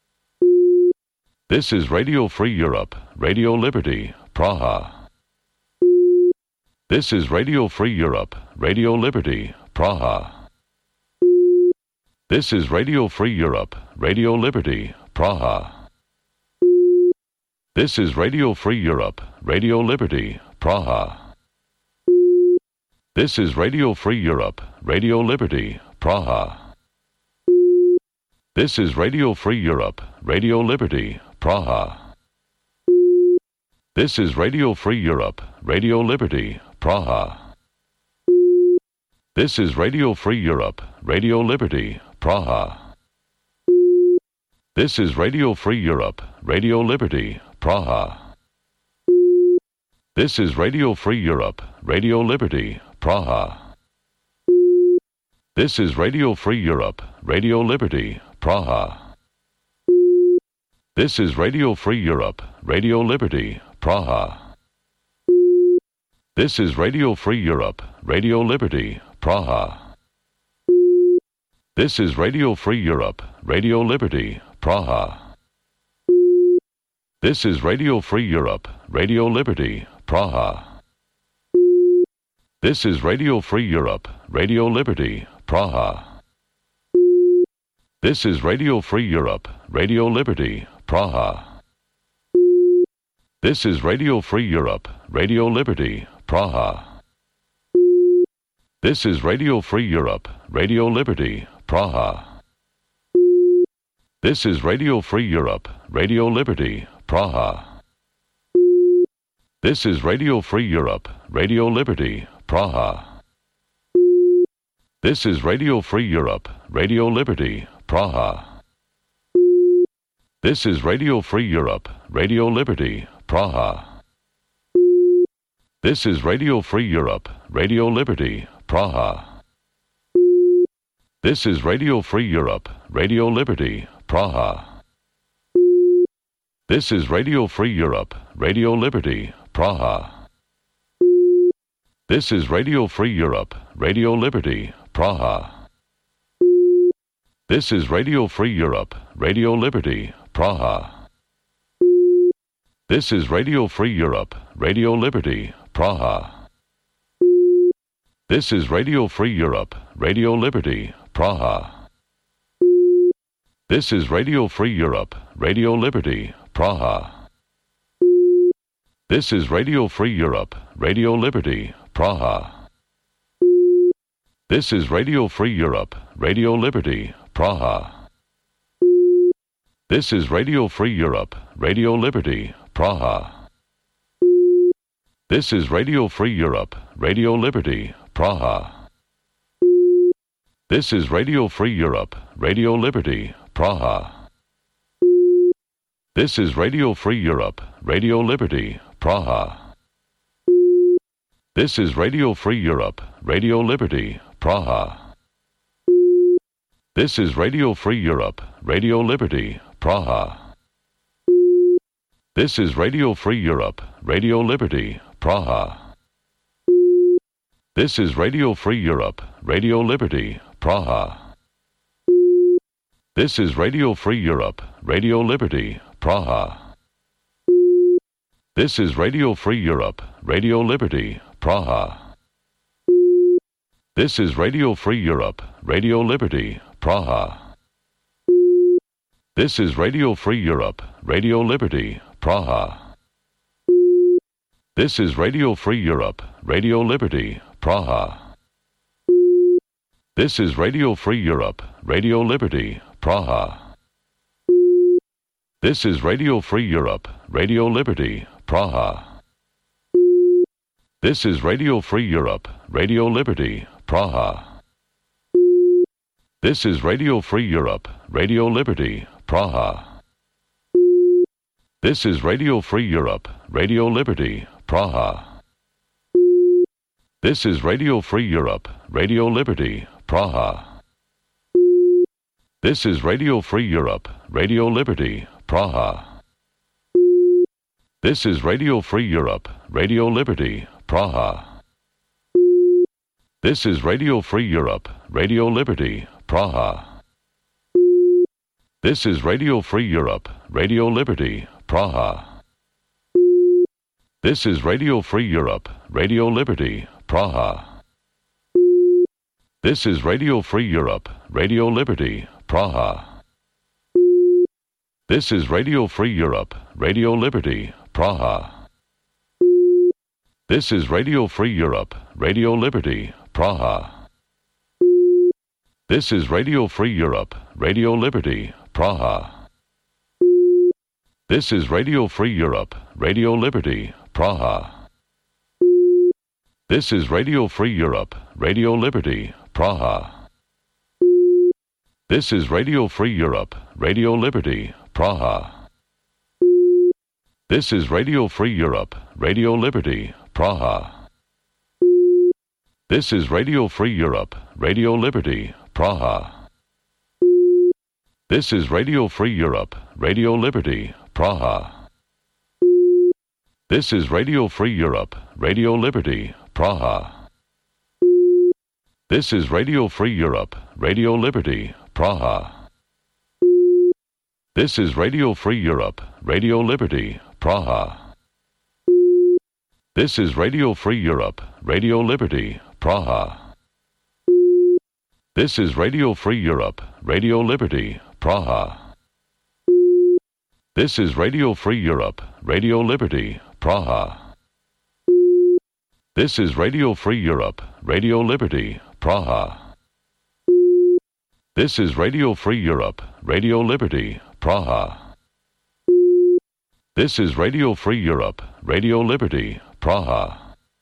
This is Radio Free Europe, Radio Liberty, Praha. This is Radio Free Europe, Radio Liberty, Praha. This is Radio Free Europe, Radio Liberty, Praha. This is Radio Free Europe, Radio Liberty, Praha. This is Radio Free Europe, Radio Liberty, Praha. This is Radio Free Europe, Radio Liberty, Praha. This is Radio Free Europe, Radio Liberty, Praha. This is Radio Free Europe, Radio Liberty, Praha. This is Radio Free Europe, Radio Liberty, Praha. This is Radio Free Europe, Radio Liberty, Praha. This is Radio Free Europe, Radio Liberty, Praha. This is Radio Free Europe, Radio Liberty, Praha. This is Radio Free Europe, Radio Liberty, Praha. This is Radio Free Europe, Radio Liberty, Praha. This is Radio Free Europe, Radio Liberty, Praha. This is Radio Free Europe, Radio Liberty, Praha. This is Radio Free Europe, Radio Liberty, Praha. This is Radio Free Europe, Radio Liberty, Praha. This is Radio Free Europe, Radio Liberty, Praha. This is Radio Free Europe, Radio Liberty, Praha. This is Radio Free Europe, Radio Liberty, Praha. This is Radio Free Europe, Radio Liberty, Praha. This is Radio Free Europe, Radio Liberty, Praha. This is Radio Free Europe, Radio Liberty, Praha. This is Radio Free Europe, Radio Liberty, Praha. This is Radio Free Europe, Radio Liberty, Praha. This is Radio Free Europe, Radio Liberty, Praha. This is Radio Free Europe, Radio Liberty, Praha. This is Radio Free Europe, Radio Liberty, Praha. This is Radio Free Europe, Radio Liberty, Praha. This is Radio Free Europe, Radio Liberty, Praha. This is Radio Free Europe, Radio Liberty, Praha. This is Radio Free Europe, Radio Liberty, Praha. This is Radio Free Europe, Radio Liberty, Praha. This is Radio Free Europe, Radio Liberty, Praha. This is Radio Free Europe, Radio Liberty, Praha. This is Radio Free Europe, Radio Liberty, Praha. This is Radio Free Europe, Radio Liberty, Praha. This is Radio Free Europe, Radio Liberty, Praha. This is Radio Free Europe, Radio Liberty, Praha. This is Radio Free Europe, Radio Liberty, Praha. This is Radio Free Europe, Radio Liberty, Praha. This is Radio Free Europe, Radio Liberty, Praha. This is Radio Free Europe, Radio Liberty, Praha. This is Radio Free Europe, Radio Liberty, Praha. This is Radio Free Europe, Radio Liberty, Praha. This is Radio Free Europe, Radio Liberty, Praha. This is Radio Free Europe, Radio Liberty, Praha. This is Radio Free Europe, Radio Liberty, Praha. This is Radio Free Europe, Radio Liberty, Praha. This is Radio Free Europe, Radio Liberty, Praha. This is Radio Free Europe, Radio Liberty, Praha. This is Radio Free Europe, Radio Liberty, Praha. This is Radio Free Europe, Radio Liberty, Praha. This is Radio Free Europe, Radio Liberty, Praha. This is Radio Free Europe, Radio Liberty, Praha. This is Radio Free Europe, Radio Liberty, Praha. This is Radio Free Europe, Radio Liberty, Praha. This is Radio Free Europe, Radio Liberty, Praha. This is Radio Free Europe, Radio Liberty, Praha. This is Radio Free Europe, Radio Liberty, Praha. This is Radio Free Europe, Radio Liberty, Praha. This is Radio Free Europe, Radio Liberty, Praha. This is Radio Free Europe, Radio Liberty, Praha. This is Radio Free Europe, Radio Liberty, Praha. This is Radio Free Europe, Radio Liberty, Praha. This is Radio Free Europe, Radio Liberty, Praha. This is Radio Free Europe, Radio Liberty, Praha. This is Radio Free Europe, Radio Liberty, Praha. This is Radio Free Europe, Radio Liberty, Praha. This is Radio Free Europe, Radio Liberty, Praha. This is Radio Free Europe, Radio Liberty, Praha. This is Radio Free Europe, Radio Liberty, Praha. This is Radio Free Europe, Radio Liberty, Praha. This is Radio Free Europe, Radio Liberty, Praha. This is Radio Free Europe, Radio Liberty, Praha.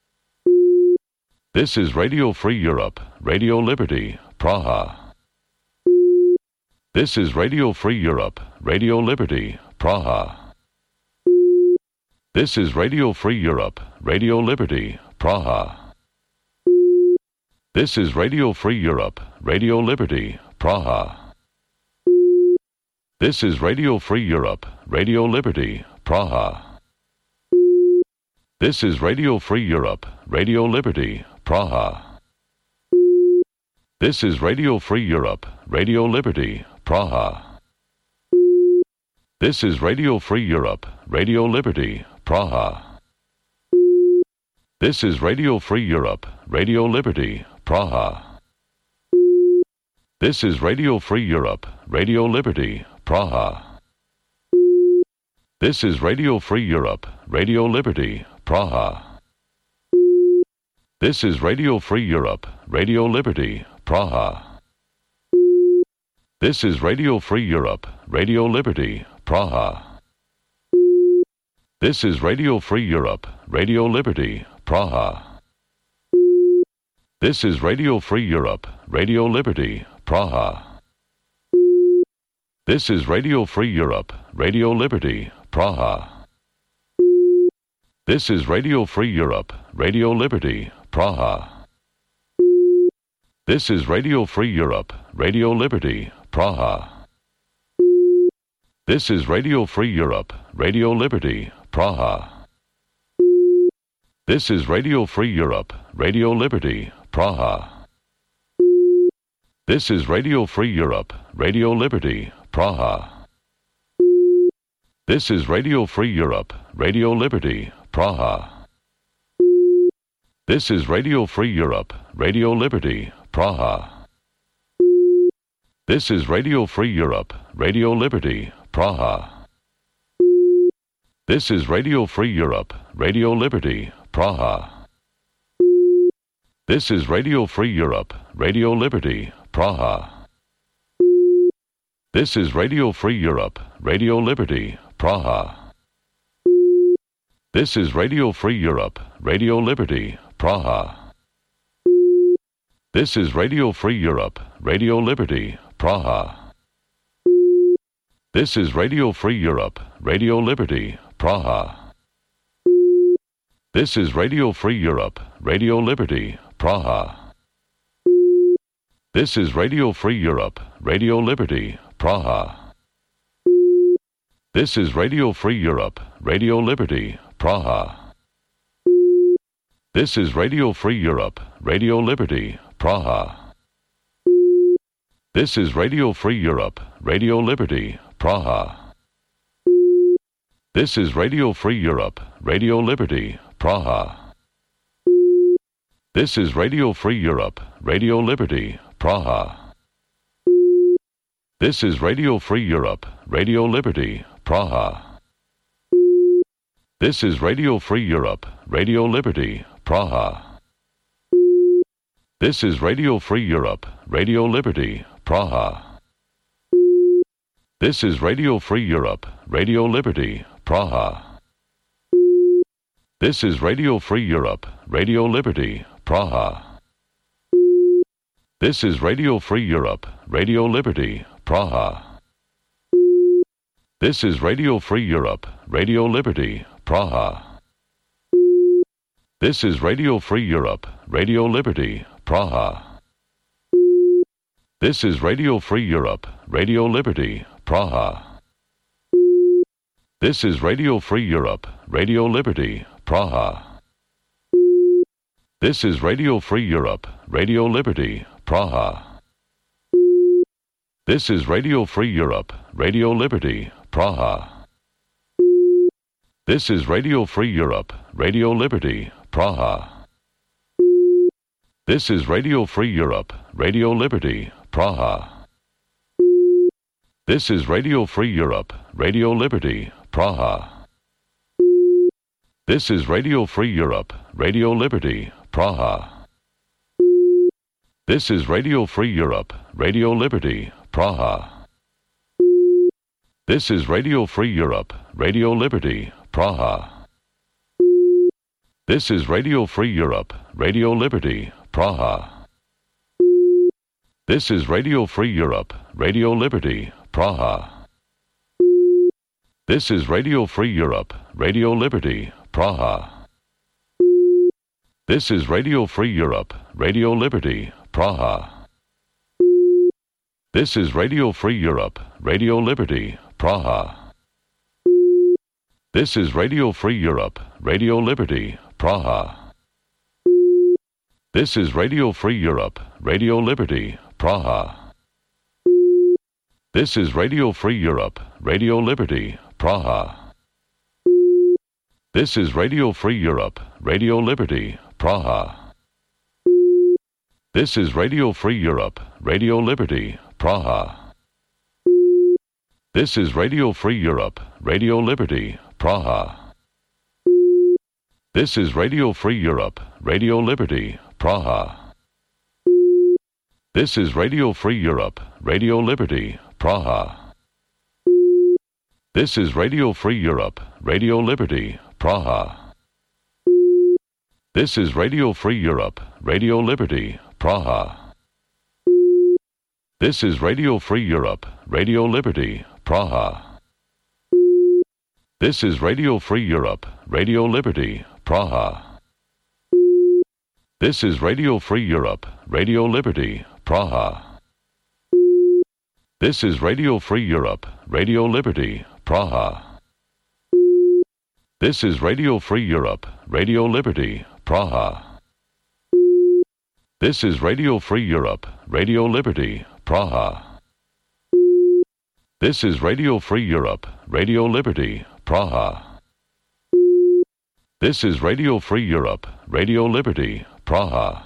This is Radio Free Europe, Radio Liberty, Praha. This is Radio Free Europe, Radio Liberty, Praha. This is Radio Free Europe, Radio Liberty, Praha. This is Radio Free Europe, Radio Liberty, Praha. This is Radio Free Europe, Radio Liberty, Praha. This is Radio Free Europe, Radio Liberty, Praha. This is Radio Free Europe, Radio Liberty, Praha. This is Radio Free Europe, Radio Liberty, Praha. This is Radio Free Europe, Radio Liberty, Praha. This is Radio Free Europe, Radio Liberty, Praha. This is Radio Free Europe, Radio Liberty, Praha. This is Radio Free Europe, Radio Liberty, Praha. This is Radio Free Europe, Radio Liberty, Praha. This is Radio Free Europe, Radio Liberty, Praha. This is Radio Free Europe, Radio Liberty, Praha. This is Radio Free Europe, Radio Liberty, Praha. This is Radio Free Europe, Radio Liberty, Praha. This is Radio Free Europe, Radio Liberty, Praha. This is Radio Free Europe, Radio Liberty, Praha. This is Radio Free Europe, Radio Liberty, Praha. This is Radio Free Europe, Radio Liberty, Praha. This is Radio Free Europe, Radio Liberty, Praha. This is Radio Free Europe, Radio Liberty, Praha. This is Radio Free Europe, Radio Liberty, Praha. This is Radio Free Europe, Radio Liberty, Praha. This is Radio Free Europe, Radio Liberty, Praha. This is Radio Free Europe, Radio Liberty, Praha. This is Radio Free Europe, Radio Liberty, Praha. This is Radio Free Europe, Radio Liberty, Praha. This is Radio Free Europe, Radio Liberty, Praha. This is Radio Free Europe, Radio Liberty, Praha. This is Radio Free Europe, Radio Liberty, Praha. This is Radio Free Europe, Radio Liberty, Praha. This is Radio Free Europe, Radio Liberty, Praha. This is Radio Free Europe, Radio Liberty, Praha. This is Radio Free Europe, Radio Liberty, Praha. This is Radio Free Europe, Radio Liberty, Praha. This is Radio Free Europe, Radio Liberty, Praha. This is Radio Free Europe, Radio Liberty, Praha. This is Radio Free Europe, Radio Liberty, Praha. This is Radio Free Europe, Radio Liberty, Praha. This is Radio Free Europe, Radio Liberty, Praha. This is Radio Free Europe, Radio Liberty, Praha. This is Radio Free Europe, Radio Liberty, Praha. This is Radio Free Europe, Radio Liberty, Praha. This is Radio Free Europe, Radio Liberty, Praha. This is Radio Free Europe, Radio Liberty, Praha. This is Radio Free Europe, Radio Liberty, Praha. This is Radio Free Europe, Radio Liberty, Praha. This is Radio Free Europe, Radio Liberty, Praha. This is Radio Free Europe, Radio Liberty, Praha. This is Radio Free Europe, Radio Liberty, Praha. This is Radio Free Europe, Radio Liberty, Praha. This is Radio Free Europe, Radio Liberty, Praha. This is Radio Free Europe, Radio Liberty, Praha. This is Radio Free Europe, Radio Liberty, Praha. This is Radio Free Europe, Radio Liberty, Praha. This is Radio Free Europe, Radio Liberty, Praha. This is Radio Free Europe, Radio Liberty, Praha. This is Radio Free Europe, Radio Liberty, Praha. This is Radio Free Europe, Radio Liberty, Praha. This is Radio Free Europe, Radio Liberty, Praha. This is Radio Free Europe, Radio Liberty, Praha. This is Radio Free Europe, Radio Liberty, Praha. This is Radio Free Europe, Radio Liberty, Praha. This is Radio Free Europe, Radio Liberty, Praha. This is Radio Free Europe, Radio Liberty, Praha. This is Radio Free Europe, Radio Liberty, Praha. This is Radio Free Europe, Radio Liberty, Praha. This is Radio Free Europe, Radio Liberty, Praha. This is Radio Free Europe, Radio Liberty, Praha. This is Radio Free Europe, Radio Liberty, Praha. This is Radio Free Europe, Radio Liberty, Praha. This is Radio Free Europe, Radio Liberty, Praha. This is Radio Free Europe, Radio Liberty, Praha. This is Radio Free Europe, Radio Liberty, Praha. This is Radio Free Europe, Radio Liberty, Praha. This is Radio Free Europe, Radio Liberty, Praha.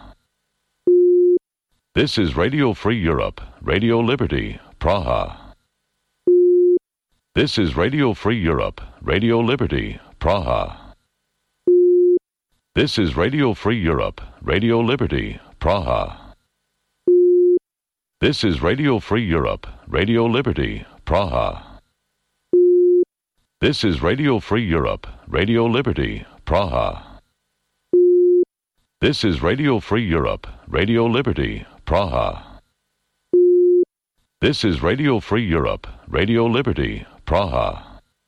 This is Radio Free Europe, Radio Liberty, Praha. This is Radio Free Europe, Radio Liberty, Praha. This is Radio Free Europe, Radio Liberty, Praha. This is Radio Free Europe, Radio Liberty, Praha. This is Radio Free Europe, Radio Liberty, Praha. This is Radio Free Europe, Radio Liberty, Praha. This is Radio Free Europe, Radio Liberty, Praha.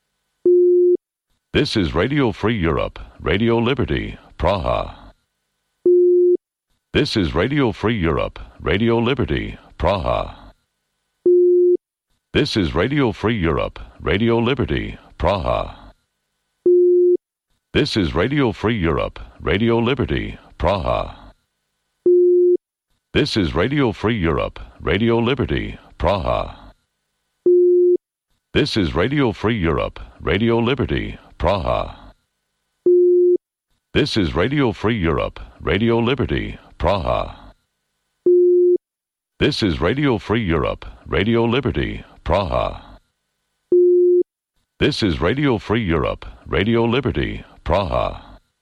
This is Radio Free Europe, Radio Liberty, Praha. This is Radio Free Europe, Radio Liberty, Praha. This is Radio Free Europe, Radio Liberty, Praha. This is Radio Free Europe, Radio Liberty, Praha. This is Radio Free Europe, Radio Liberty, Praha. This is Radio Free Europe, Radio Liberty, Praha. This is Radio Free Europe, Radio Liberty, Praha. This is Radio Free Europe, Radio Liberty, Praha. This is Radio Free Europe, Radio Liberty, Praha.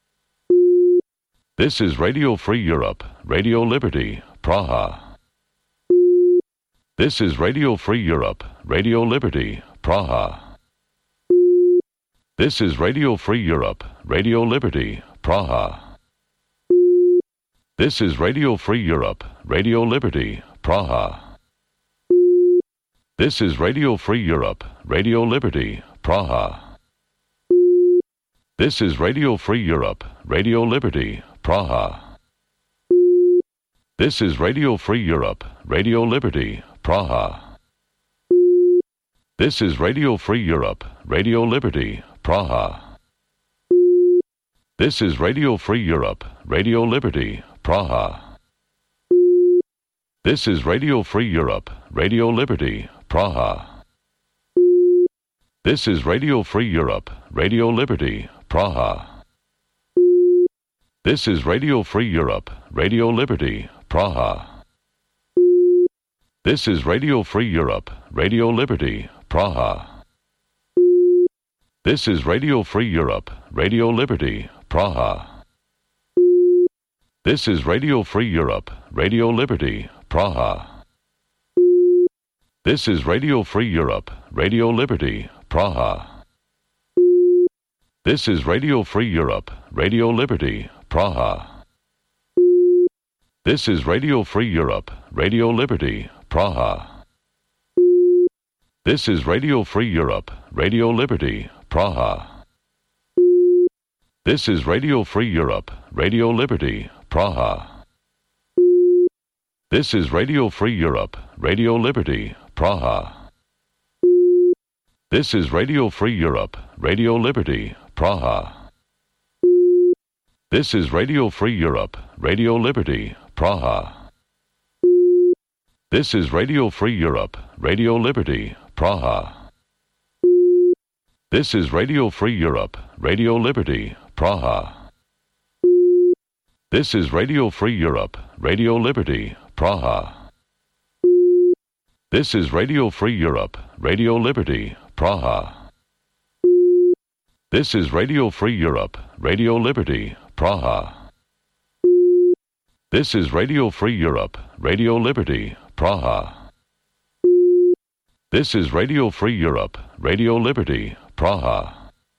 This is Radio Free Europe, Radio Liberty, Praha. This is Radio Free Europe, Radio Liberty, Praha. This is Radio Free Europe, Radio Liberty, Praha. This is Radio Free Europe, Radio Liberty, Praha. This is Radio Free Europe, Radio Liberty, Praha. This is Radio Free Europe, Radio Liberty, Praha. This is Radio Free Europe, Radio Liberty, Praha. This is Radio Free Europe, Radio Liberty, Praha. This is Radio Free Europe, Radio Liberty, Praha. This is Radio Free Europe, Radio Liberty, Praha. This is Radio Free Europe, Radio Liberty, Praha. This is Radio Free Europe, Radio Liberty, Praha. This is Radio Free Europe, Radio Liberty, Praha. This is Radio Free Europe, Radio Liberty, Praha. This is Radio Free Europe, Radio Liberty, Praha. This is Radio Free Europe, Radio Liberty, Praha. This is Radio Free Europe, Radio Liberty, Praha. This is Radio Free Europe, Radio Liberty, Praha. This is Radio Free Europe, Radio Liberty, Praha. This is Radio Free Europe, Radio Liberty, Praha. This is Radio Free Europe, Radio Liberty, Praha. This is Radio Free Europe, Radio Liberty, Praha. This is Radio Free Europe, Radio Liberty, Praha. This is Radio Free Europe, Radio Liberty, Praha. This is Radio Free Europe, Radio Liberty, Praha. This is Radio Free Europe, Radio Liberty, Praha. This is Radio Free Europe, Radio Liberty, Praha. This is Radio Free Europe, Radio Liberty, Praha. This is Radio Free Europe, Radio Liberty, Praha. This is Radio Free Europe, Radio Liberty, Praha.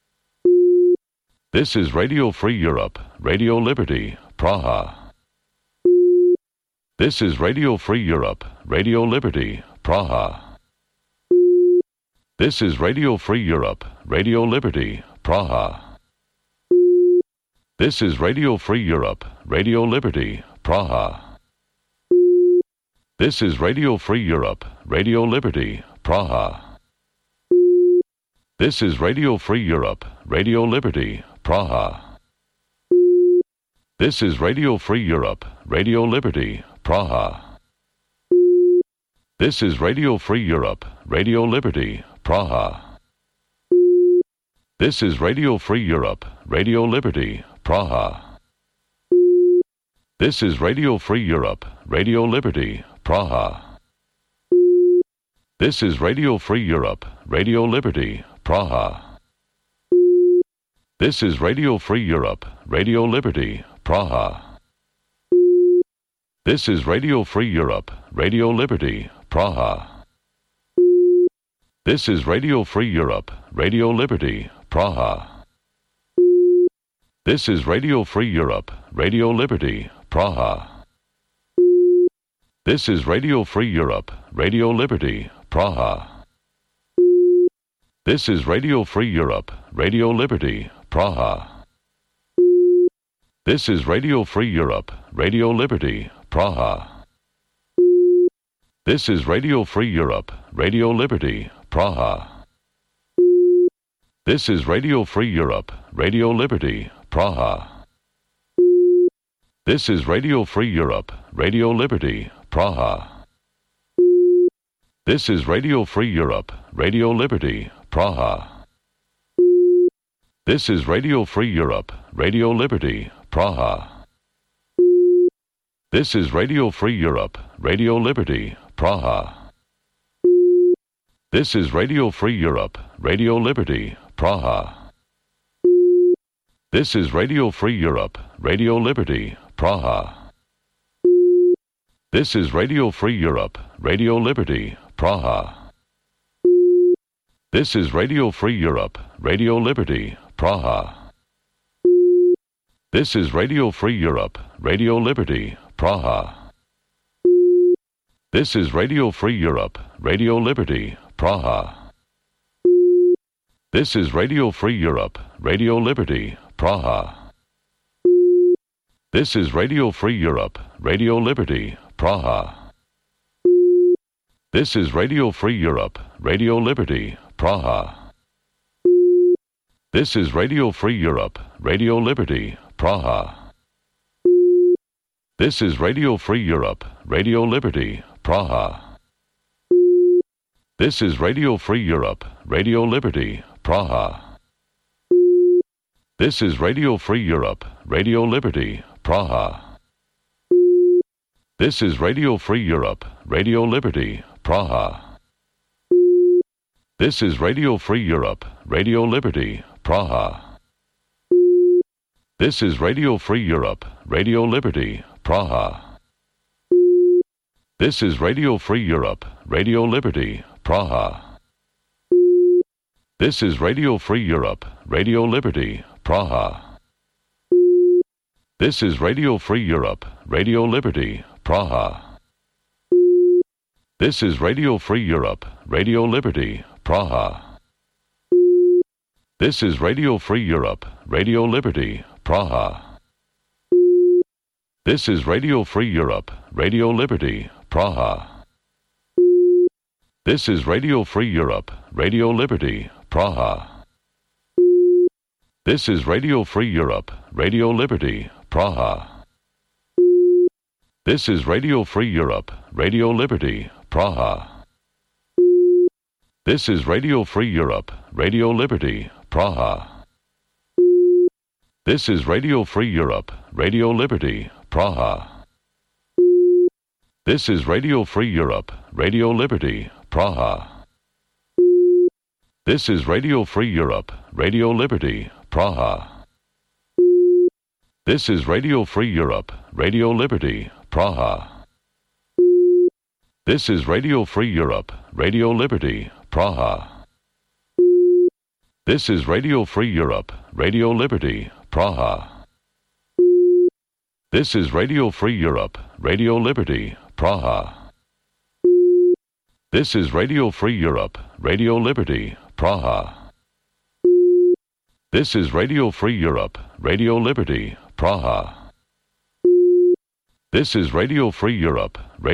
This is Radio Free Europe, Radio Liberty, Praha. This is Radio Free Europe, Radio Liberty, Praha. This is Radio Free Europe, Radio Liberty, Praha. This is Radio Free Europe, Radio Liberty, Praha. This is Radio Free Europe, Radio Liberty, Praha. This is Radio Free Europe, Radio Liberty, Praha. This is Radio Free Europe, Radio Liberty, Praha. This is Radio Free Europe, Radio Liberty, Praha. This is Radio Free Europe, Radio Liberty, Praha. This is Radio Free Europe, Radio Liberty, Praha. This is Radio Free Europe, Radio Liberty, Praha. This is Radio Free Europe, Radio Liberty, Praha. This is Radio Free Europe, Radio Liberty, Praha. This is Radio Free Europe, Radio Liberty, Praha. This is Radio Free Europe, Radio Liberty, Praha. This is Radio Free Europe, Radio Liberty, Praha. This is Radio Free Europe, Radio Liberty, Praha. This is Radio Free Europe, Radio Liberty, Praha. This is Radio Free Europe, Radio Liberty, Praha. This is Radio Free Europe, Radio Liberty, Praha. This is Radio Free Europe, Radio Liberty, Praha. This is Radio Free Europe, Radio Liberty, Praha. This is Radio Free Europe, Radio Liberty, Praha. This is Radio Free Europe, Radio Liberty, Praha. This is Radio Free Europe, Radio Liberty, Praha. This is Radio Free Europe, Radio Liberty, Praha. This is Radio Free Europe, Radio Liberty, Praha. This is Radio Free Europe, Radio Liberty, Praha. This is Radio Free Europe, Radio Liberty, Praha. This is Radio Free Europe, Radio Liberty, Praha. This is Radio Free Europe, Radio Liberty, Praha. This is Radio Free Europe, Radio Liberty, Praha. This is Radio Free Europe, Radio Liberty, Praha. This is Radio Free Europe, Radio Liberty, Praha. This is Radio Free Europe, Radio Liberty, Praha. This is Radio Free Europe, Radio Liberty, Praha. This is Radio Free Europe, Radio Liberty, Praha. This is Radio Free Europe, Radio Liberty, Praha. This is Radio Free Europe, Radio Liberty, Praha. This is Radio Free Europe, Radio Liberty, Praha. This is Radio Free Europe, Radio Liberty, Praha. This is Radio Free Europe, Radio Liberty, Praha. This is Radio Free Europe, Radio Liberty, Praha. This is Radio Free Europe, Radio Liberty, Praha. This is Radio Free Europe, Radio Liberty, Praha. This is Radio Free Europe, Radio Liberty, Praha. This is Radio Free Europe, Radio Liberty, Praha. This is Radio Free Europe, Radio Liberty, Praha. This is Radio Free Europe, Radio Liberty, Praha. This is Radio Free Europe, Radio Liberty, Praha. This is Radio Free Europe, Radio Liberty, Praha. This is Radio Free Europe, Radio Liberty, Praha. This is Radio Free Europe, Radio Liberty, Praha. This is Radio Free Europe, Radio Liberty, Praha. This is Radio Free Europe, Radio Liberty, Praha. This is Radio Free Europe, Radio Liberty, Praha. This is Radio Free Europe, Radio Liberty, Praha. This is Radio Free Europe, Radio Liberty, Praha. This is Radio Free Europe, Radio Liberty, Praha. This is Radio Free Europe,